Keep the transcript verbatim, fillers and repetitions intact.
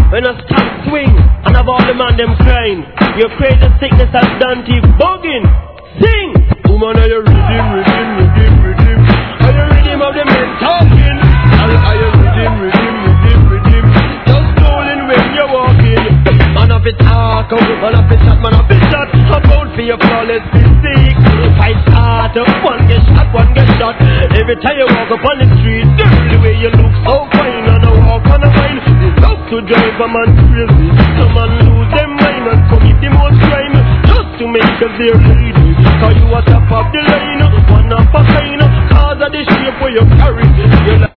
when I start swing and have all the man them crying. Your crazy sickness has done to you bugging. Sing! Woman, are you rhythm, rhythm, rhythm, rhythm? Are you rhythm of the men talking? Are you, are you rhythm, rhythm, rhythm, rhythm? Just rolling when you're walking. Man of it talk, man of it shot, man of it shot. I'm out for your flawless physique. Fight start, one get shot, one get shot. Every time you walk up on the street, girl, the way you look so fine. And I walk on the wine, you love to drive a man crazy. Some man lose them mind and commit the most crime just to make a their lady. Cause you a top of the line, one of a kind. Cause of the shape where you carry.